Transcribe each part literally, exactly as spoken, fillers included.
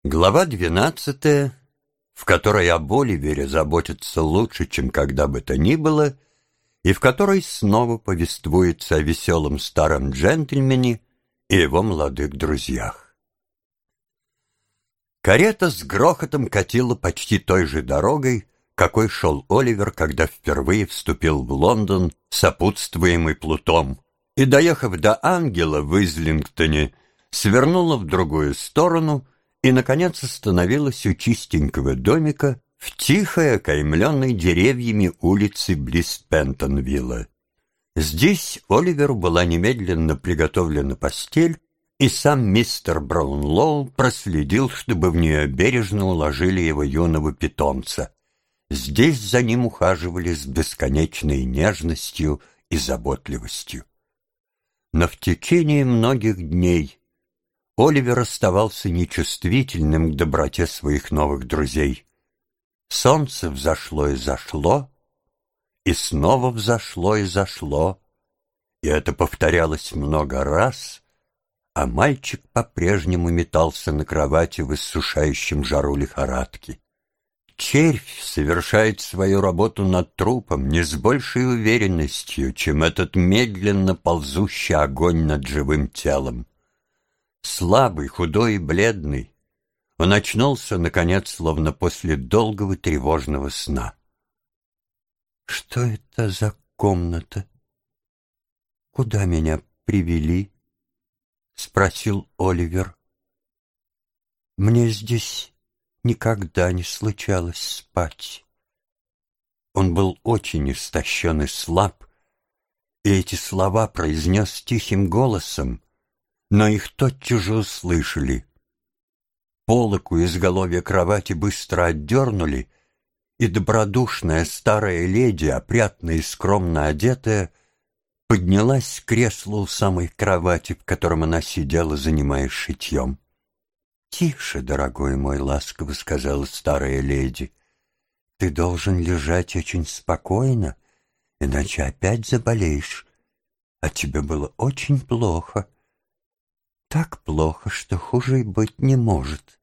Глава двенадцатая, в которой об Оливере заботятся лучше, чем когда бы то ни было, и в которой снова повествуется о веселом старом джентльмене и его молодых друзьях. Карета с грохотом катила почти той же дорогой, какой шел Оливер, когда впервые вступил в Лондон, сопутствуемый Плутом, и, доехав до Ангела в Излингтоне, свернула в другую сторону и, наконец, остановилась у чистенького домика в тихой, окаймленной деревьями улице близ Пентонвилла. Здесь Оливеру была немедленно приготовлена постель, и сам мистер Браунлоу проследил, чтобы в нее бережно уложили его юного питомца. Здесь за ним ухаживали с бесконечной нежностью и заботливостью. Но в течение многих дней Оливер оставался нечувствительным к доброте своих новых друзей. Солнце взошло и зашло, и снова взошло и зашло, и это повторялось много раз, а мальчик по-прежнему метался на кровати в иссушающем жару лихорадки. Червь совершает свою работу над трупом не с большей уверенностью, чем этот медленно ползущий огонь над живым телом. Слабый, худой и бледный, он очнулся, наконец, словно после долгого тревожного сна. «Что это за комната? Куда меня привели?» — спросил Оливер. «Мне здесь никогда не случалось спать». Он был очень истощен и слаб, и эти слова произнес тихим голосом, но их тотчас же услышали. Полок у изголовья кровати быстро отдернули, и добродушная старая леди, опрятно и скромно одетая, поднялась с кресла у самой кровати, в котором она сидела, занимаясь шитьем. «Тише, дорогой мой», — ласково сказала старая леди. «Ты должен лежать очень спокойно, иначе опять заболеешь. А тебе было очень плохо. Так плохо, что хуже и быть не может.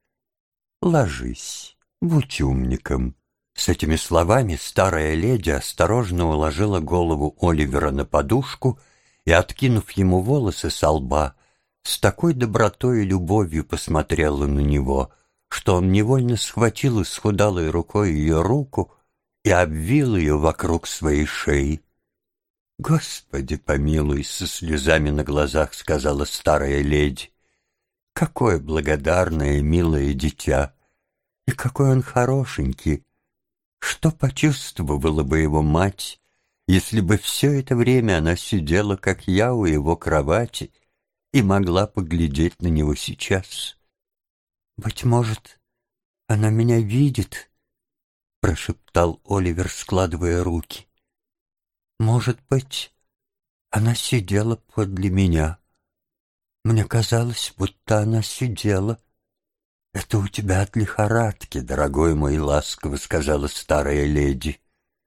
Ложись, будь умником». С этими словами старая леди осторожно уложила голову Оливера на подушку и, откинув ему волосы со лба, с такой добротой и любовью посмотрела на него, что он невольно схватил исхудалой рукой ее руку и обвил ее вокруг своей шеи. «Господи помилуй!» — со слезами на глазах сказала старая леди. «Какое благодарное и милое дитя! И какой он хорошенький! Что почувствовала бы его мать, если бы все это время она сидела, как я, у его кровати и могла поглядеть на него сейчас? Быть может, она меня видит?» — прошептал Оливер, складывая руки. «Может быть, она сидела подле меня. Мне казалось, будто она сидела». «Это у тебя от лихорадки, дорогой мой», — ласково сказала старая леди.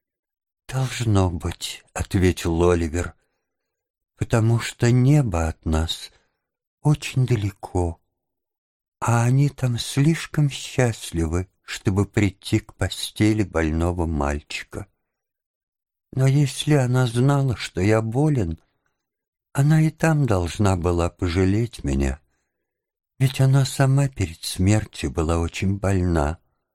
«Должно быть», — ответил Оливер, «потому что небо от нас очень далеко, а они там слишком счастливы, чтобы прийти к постели больного мальчика. Но если она знала, что я болен, она и там должна была пожалеть меня, ведь она сама перед смертью была очень больна.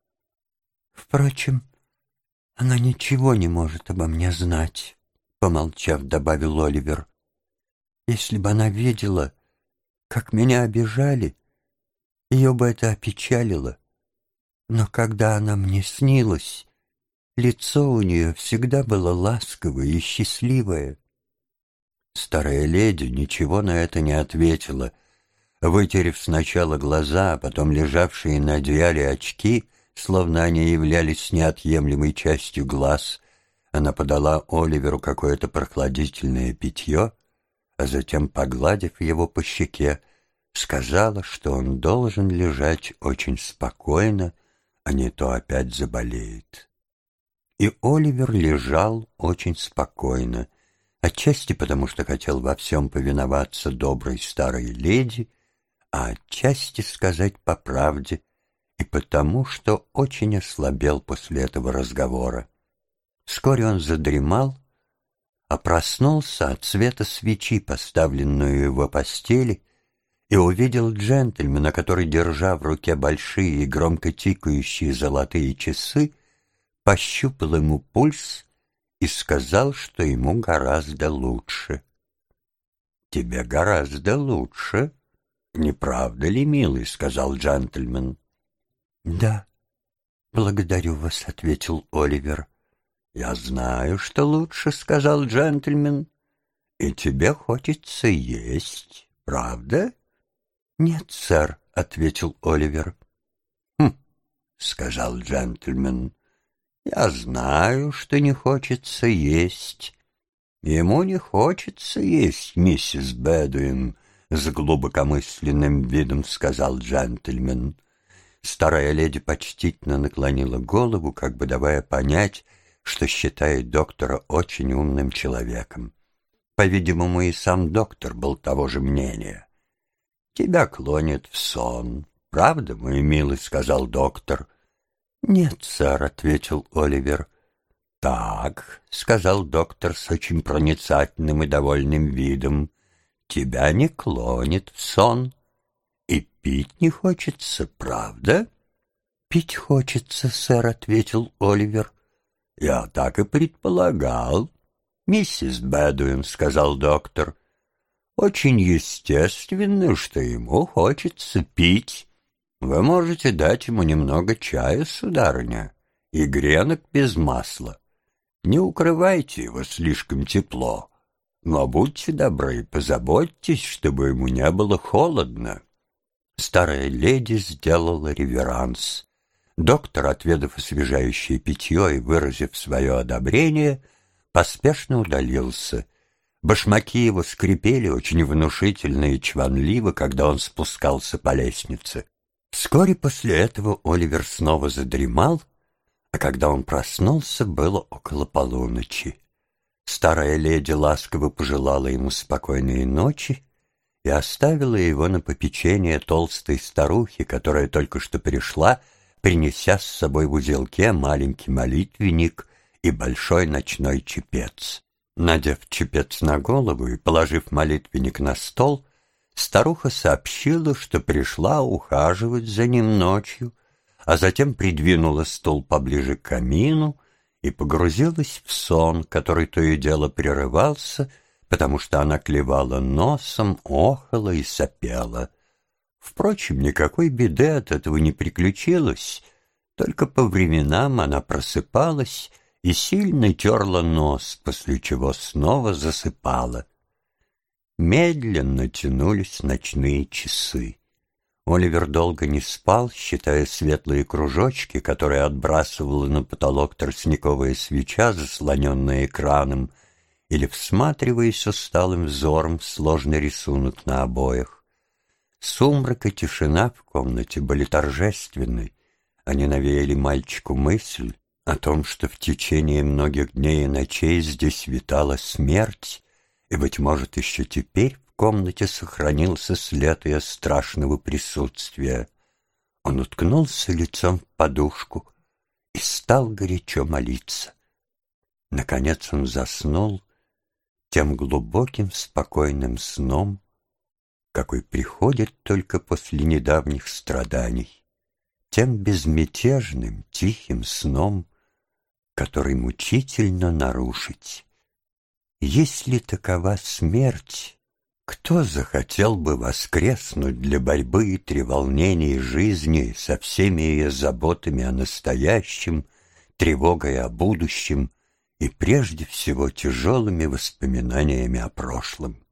Впрочем, она ничего не может обо мне знать», — помолчав, добавил Оливер. «Если бы она видела, как меня обижали, ее бы это опечалило. Но когда она мне снилась, лицо у нее всегда было ласковое и счастливое». Старая леди ничего на это не ответила. Вытерев сначала глаза, а потом лежавшие на одеяле очки, словно они являлись неотъемлемой частью глаз, она подала Оливеру какое-то прохладительное питье, а затем, погладив его по щеке, сказала, что он должен лежать очень спокойно, а не то опять заболеет. И Оливер лежал очень спокойно, отчасти потому, что хотел во всем повиноваться доброй старой леди, а отчасти, сказать по правде, и потому, что очень ослабел после этого разговора. Вскоре он задремал, а проснулся от света свечи, поставленную в его постели, и увидел джентльмена, который, держа в руке большие и громко тикающие золотые часы, пощупал ему пульс и сказал, что ему гораздо лучше. «Тебе гораздо лучше, не правда ли, милый?» — сказал джентльмен. «Да, благодарю вас», — ответил Оливер. «Я знаю, что лучше», — сказал джентльмен. «И тебе хочется есть, правда?» «Нет, сэр», — ответил Оливер. «Хм», — сказал джентльмен, — «я знаю, что не хочется есть». «Ему не хочется есть, миссис Бэдуин», — с глубокомысленным видом сказал джентльмен. Старая леди почтительно наклонила голову, как бы давая понять, что считает доктора очень умным человеком. По-видимому, и сам доктор был того же мнения. «Тебя клонит в сон, правда, мой милый?» — сказал доктор. «Нет, сэр», — ответил Оливер. «Так», — сказал доктор с очень проницательным и довольным видом, — «тебя не клонит в сон. И пить не хочется, правда?» «Пить хочется, сэр», — ответил Оливер. «Я так и предполагал, миссис Бэдуин», — сказал доктор. «Очень естественно, что ему хочется пить. Вы можете дать ему немного чая, сударыня, и гренок без масла. Не укрывайте его слишком тепло, но будьте добры, позаботьтесь, чтобы ему не было холодно». Старая леди сделала реверанс. Доктор, отведав освежающее питье и выразив свое одобрение, поспешно удалился. Башмаки его скрипели очень внушительно и чванливо, когда он спускался по лестнице. Вскоре после этого Оливер снова задремал, а когда он проснулся, было около полуночи. Старая леди ласково пожелала ему спокойной ночи и оставила его на попечение толстой старухи, которая только что пришла, принеся с собой в узелке маленький молитвенник и большой ночной чепец. Надев чепец на голову и положив молитвенник на стол, старуха сообщила, что пришла ухаживать за ним ночью, а затем придвинула стул поближе к камину и погрузилась в сон, который то и дело прерывался, потому что она клевала носом, охала и сопела. Впрочем, никакой беды от этого не приключилось, только по временам она просыпалась и сильно терла нос, после чего снова засыпала. Медленно тянулись ночные часы. Оливер долго не спал, считая светлые кружочки, которые отбрасывала на потолок тростниковая свеча, заслоненная экраном, или всматриваясь усталым взором в сложный рисунок на обоях. Сумрак и тишина в комнате были торжественны. Они навеяли мальчику мысль о том, что в течение многих дней и ночей здесь витала смерть, и, быть может, еще теперь в комнате сохранился след ее страшного присутствия. Он уткнулся лицом в подушку и стал горячо молиться. Наконец он заснул тем глубоким спокойным сном, какой приходит только после недавних страданий, тем безмятежным, тихим сном, который мучительно нарушить. Если такова смерть, кто захотел бы воскреснуть для борьбы и треволнений жизни со всеми ее заботами о настоящем, тревогой о будущем и прежде всего тяжелыми воспоминаниями о прошлом?